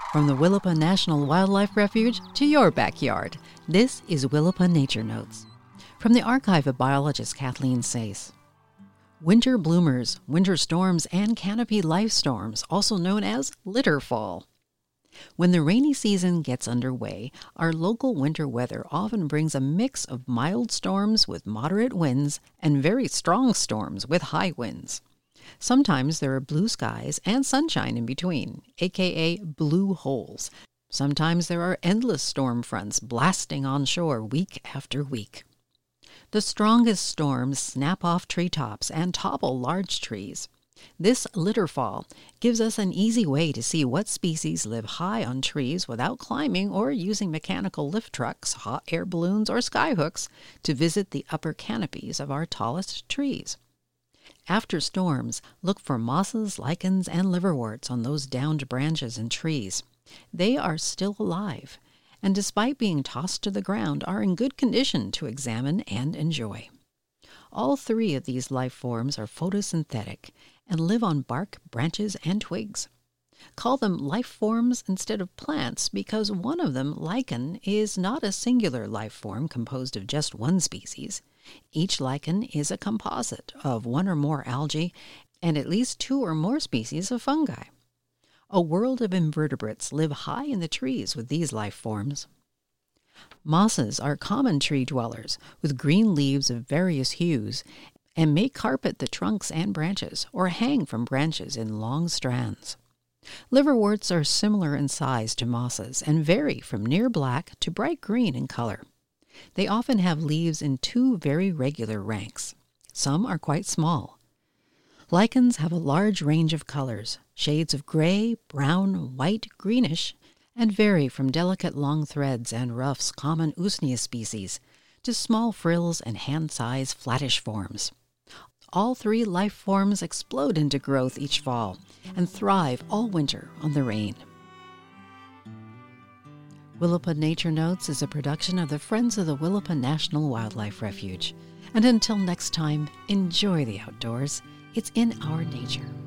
From the Willapa National Wildlife Refuge to your backyard, this is Willapa Nature Notes. From the archive of biologist Kathleen Sayce. Winter bloomers, winter storms, and canopy life storms, also known as litter fall. When the rainy season gets underway, our local winter weather often brings a mix of mild storms with moderate winds and very strong storms with high winds. Sometimes there are blue skies and sunshine in between, aka blue holes. Sometimes there are endless storm fronts blasting onshore week after week. The strongest storms snap off treetops and topple large trees. This litter fall gives us an easy way to see what species live high on trees without climbing or using mechanical lift trucks, hot air balloons, or skyhooks to visit the upper canopies of our tallest trees. After storms, look for mosses, lichens, and liverworts on those downed branches and trees. They are still alive, and despite being tossed to the ground, are in good condition to examine and enjoy. All three of these life forms are photosynthetic and live on bark, branches, and twigs. Call them life forms instead of plants because one of them, lichen, is not a singular life form composed of just one species. Each lichen is a composite of one or more algae and at least two or more species of fungi. A world of invertebrates live high in the trees with these life forms. Mosses are common tree dwellers with green leaves of various hues and may carpet the trunks and branches or hang from branches in long strands. Liverworts are similar in size to mosses and vary from near black to bright green in color. They often have leaves in two very regular ranks. Some are quite small. Lichens have a large range of colors, shades of gray, brown, white, greenish, and vary from delicate long threads and ruffs common Usnea species to small frills and hand-sized flattish forms. All three life forms explode into growth each fall and thrive all winter on the rain. Willapa Nature Notes is a production of the Friends of the Willapa National Wildlife Refuge. And until next time, enjoy the outdoors. It's in our nature.